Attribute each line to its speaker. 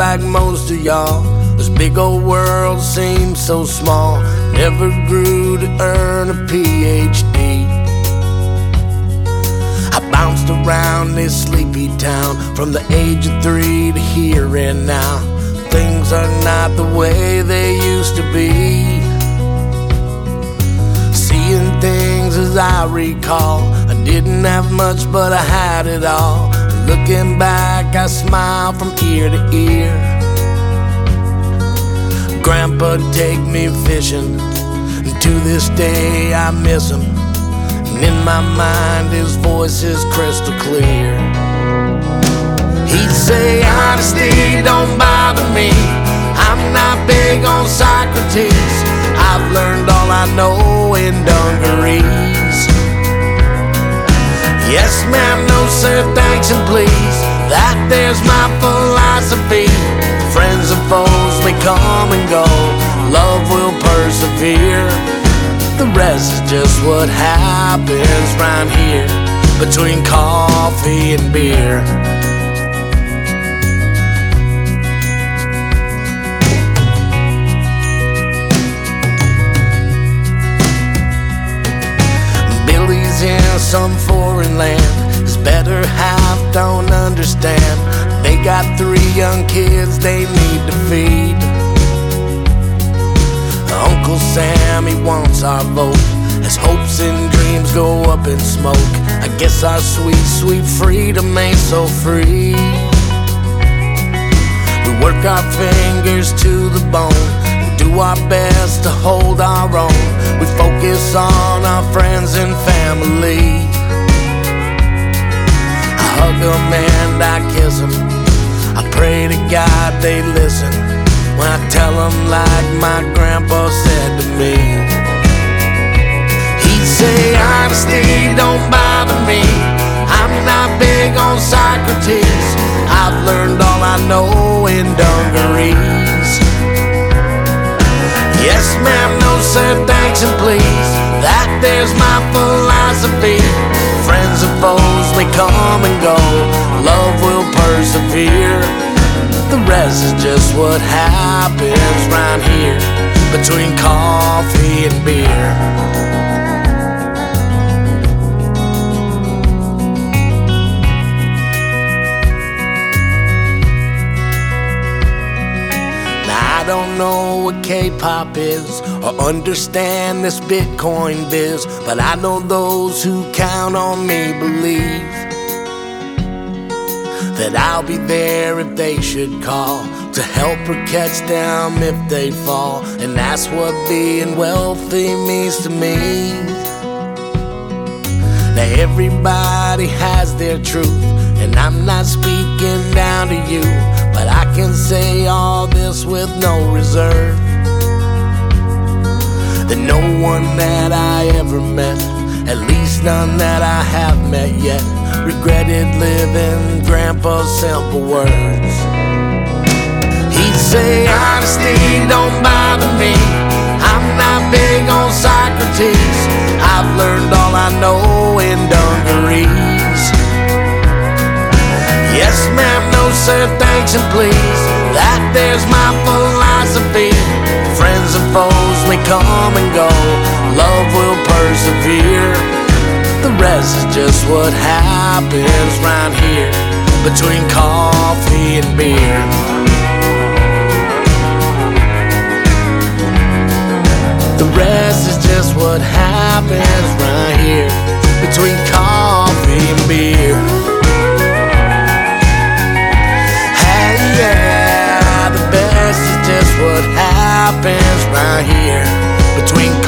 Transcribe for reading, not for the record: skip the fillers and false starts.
Speaker 1: like most of y'all. This big old world seems so small. Never grew to earn a PhD. I bounced around this sleepy town from the age of 3 to here and now. Things are not the way they used to be. Seeing things as I recall, I didn't have much but I had it all. Looking back, I smile from ear to ear. Grandpa'd take me fishing, and to this day I miss him. And in my mind his voice is crystal clear. He'd say, honesty don't bother me, I'm not big on Socrates. I've learned all I know in dungarees. Yes ma'am, no sir, thanks and please. That there's my philosophy. Friends and foes may come and go, love will persevere. The rest is just what happens round here between coffee and beer. Billy's in some foreign land, his better half don't understand. They got 3 young kids they need to feed. Uncle Sam, he wants our vote as hopes and dreams go up in smoke. I guess our sweet, sweet freedom ain't so free. We work our fingers to the bone and do our best to hold our own. We focus on our friends and family. I hug them and I kiss them. I pray to God they listen when I tell them like my grandpa said to me. He'd say, honesty don't bother me, I'm not big on Socrates. I've learned all I know in dungarees. Yes ma'am, no sir, thanks and please. That there's my philosophy. Friends and foes may come and go, love will persevere. The rest is just what happens round here between coffee and beer. Now I don't know what K-pop is or understand this Bitcoin biz, but I know those who count on me believe that I'll be there if they should call, to help or catch them if they fall. And that's what being wealthy means to me. Now everybody has their truth, and I'm not speaking down to you, but I can say all this with no reserve, that no one that I ever met, at least none that I have met yet, regretted living Grandpa's simple words. He'd say, honesty don't bother me, I'm not big on Socrates. I've learned all I know in dungarees. Yes ma'am, no sir, thanks and please. That there's my philosophy. Friends and foes may come and go, love will persevere. The rest is just what happens round here between coffee and beer. The rest is just what happens right here between coffee and beer. Hey yeah, the best is just what happens right here between